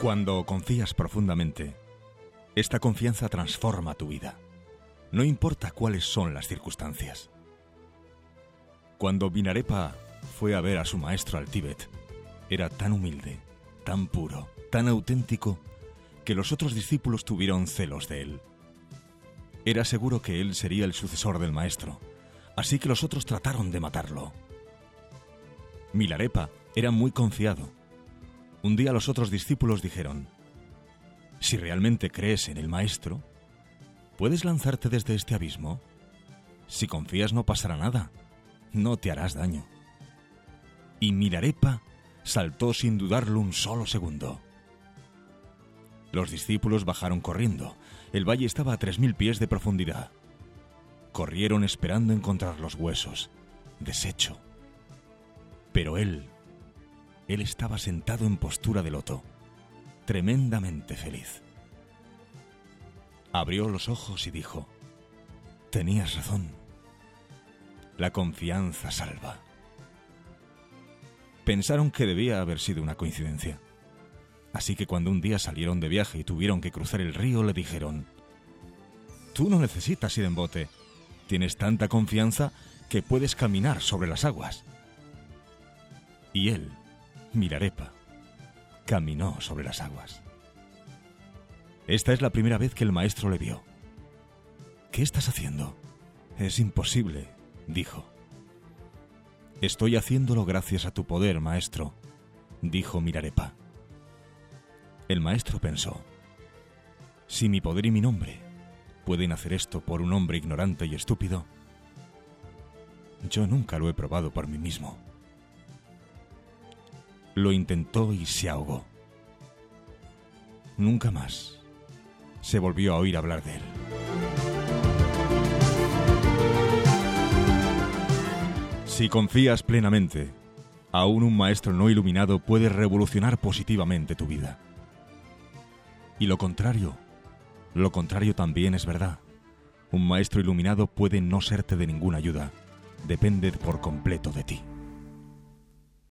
Cuando confías profundamente, esta confianza transforma tu vida. No importa cuáles son las circunstancias. Cuando Milarepa fue a ver a su maestro al Tíbet, era tan humilde, tan puro, tan auténtico, que los otros discípulos tuvieron celos de él. Era seguro que él sería el sucesor del maestro, así que los otros trataron de matarlo. Milarepa era muy confiado. Un día los otros discípulos dijeron: «Si realmente crees en el maestro, ¿puedes lanzarte desde este abismo? Si confías no pasará nada, no te harás daño». Y Milarepa saltó sin dudarlo un solo segundo. Los discípulos bajaron corriendo. El valle estaba a 3000 pies de profundidad. Corrieron esperando encontrar los huesos, deshecho. Pero él estaba sentado en postura de loto, tremendamente feliz. Abrió los ojos y dijo: «Tenías razón. La confianza salva». Pensaron que debía haber sido una coincidencia. Así que cuando un día salieron de viaje y tuvieron que cruzar el río, le dijeron: «Tú no necesitas ir en bote. Tienes tanta confianza que puedes caminar sobre las aguas». Y él, Milarepa, caminó sobre las aguas. Esta es la primera vez que el maestro le vio. «¿Qué estás haciendo?» «Es imposible», dijo. «Estoy haciéndolo gracias a tu poder, maestro», dijo Milarepa. El maestro pensó: «Si mi poder y mi nombre pueden hacer esto por un hombre ignorante y estúpido, yo nunca lo he probado por mí mismo». Lo intentó y se ahogó. Nunca más se volvió a oír hablar de él. Si confías plenamente, aún un maestro no iluminado puede revolucionar positivamente tu vida. Y lo contrario también es verdad. Un maestro iluminado puede no serte de ninguna ayuda. Depende por completo de ti.